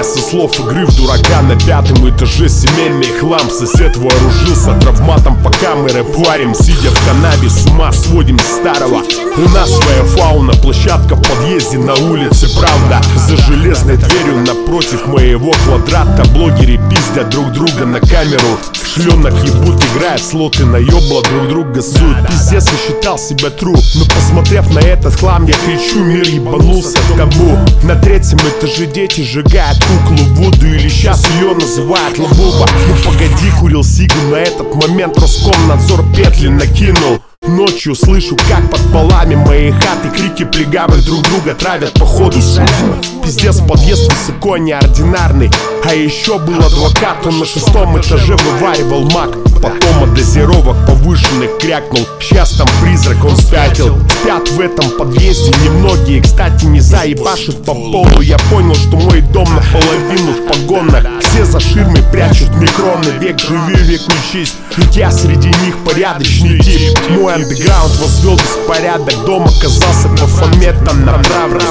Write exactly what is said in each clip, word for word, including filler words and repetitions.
начиная со слов игры в дурака. На пятом этаже семейный хлам. Сосед вооружился травматом, пока мы рэп варим. Сидя в канаве, с ума сводим старого. У нас своя фауна, площадка в подъезде на улице, правда. За железной дверью напротив моего квадрата блогеры пиздят друг друга на камеру. Шленок ебут, играют слоты на ёбла, друг друга суют. Пиздец, я считал себя тру, но посмотрев на этот хлам, я кричу: мир ебанулся в табу. На третьем этаже дети сжигают куклу в воду, или сейчас ее называют лабуба. Ну погоди, курил сигу, на этот момент Роскомнадзор петли накинул. Ночью слышу, как под полами моей хаты крики плегавых друг друга травят по ходу. Пиздец, подъезд высоко неординарный. А еще был адвокат, он на шестом этаже вываривал мак. Потом от дозировок повышенных крякнул. Сейчас там призрак, он спятил. Спят в этом подъезде немногие, кстати, не заебашит по полу. Я понял, что мой дом наполовину в погонах. Все за ширмой прячут микроны. Век живи, век учись, ведь я среди них порядочный тип. Мой андеграунд возвел беспорядок. Дом оказался по фоме там направо.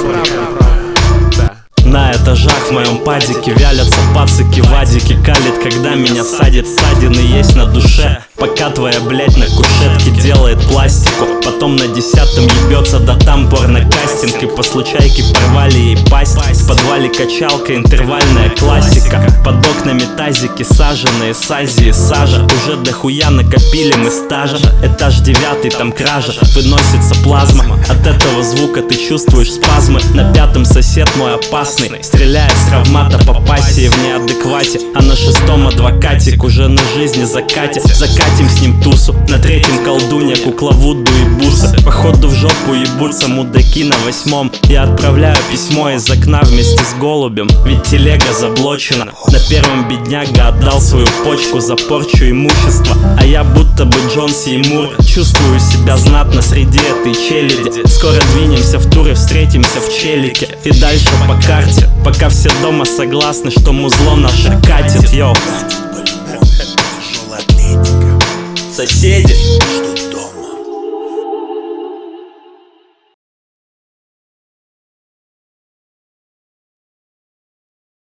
На этажах в моем падике вялятся пацики, вадики. Калит, когда меня садит, ссадины есть на душе. Пока твоя блять на кушетке делает пластику. Потом на десятом ебется, да там порнокастинг. И по случайке порвали ей пасть. В подвале качалка, интервальная классика. Под окнами тазики, саженные с Азии сажа. Уже дохуя накопили мы стажа. Этаж девятый, там кража, выносится плазма. От этого звука ты чувствуешь спазмы. На пятом сосед мой опасный, стреляет с травмата по пассии в неадеквате. А на шестом адвокатик уже на жизни закате. Закатим с ним тусу. На третьем колдунья, кукла Вуду и бусы. Походу в жопу ебутся мудаки на восьмом. Я отправляю письмо из окна вместе с голубем, ведь телега заблочена. На первом бедняга отдал свою почку за порчу имущества. А я будто бы Джон Сеймур, чувствую себя знатно среди этой челяди. Скоро двинемся в тур и встретимся в челике. И дальше по карте, пока все дома согласны, что музло наше катит, йоу. Соседи.